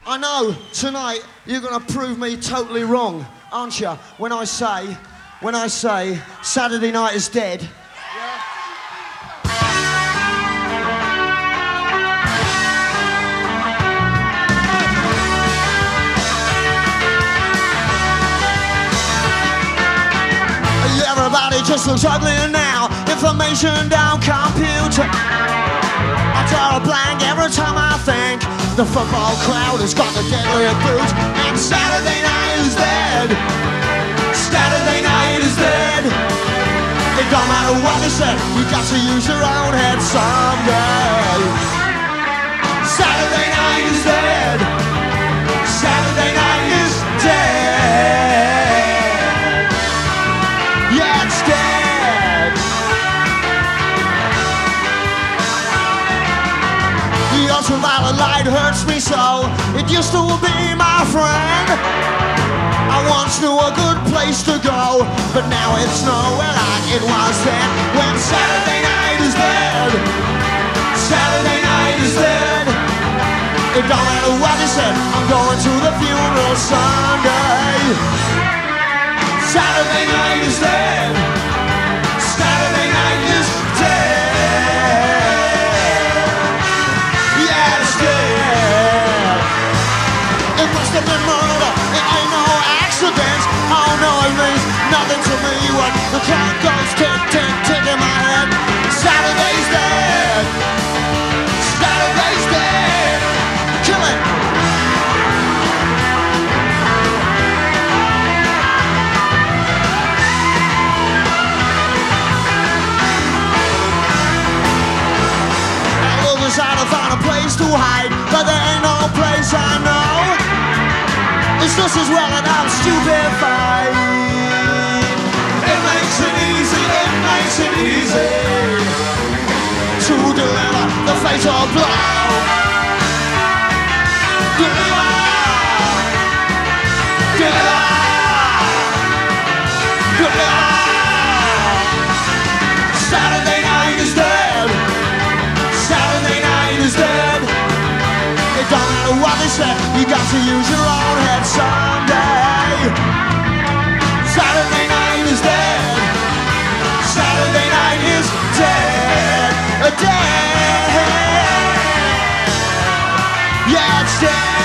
I know tonight you're gonna prove me totally wrong, aren't you? When I say Saturday Night is dead. Yeah. Everybody just looks ugly now. Information down computer. I draw a blank every time I think the football crowd has got the deadly boot. And Saturday night is dead. Saturday night is dead. It don't matter what they say, you got to use your own head someday. Saturday night is dead. Saturday night is dead. Yeah, it's dead. The ultraviolet light hurts me so. It used to be my friend. I once knew a good place to go, but now it's nowhere like it was then. When Saturday night is dead. Saturday night is dead. It don't matter what they said, I'm going to the funeral Sunday. Saturday night is dead. Saturday night is dead. Yeah, it's dead. It must have been murder. It ain't no accident. Oh no, it means nothing to me when the clock goes tick, tick, tick in my head. Saturday's dead. Saturday's dead. Kill it. Trying to find a place to hide, but there ain't no place I know. It's just as well that I'm stupefied. It makes it easy to deliver the fatal blow. Deliver. Saturday night is dead. Saturday night is dead. It don't matter what they say, you got to use your own head someday. Saturday night is dead. Saturday night is dead. Dead. Yeah, it's dead.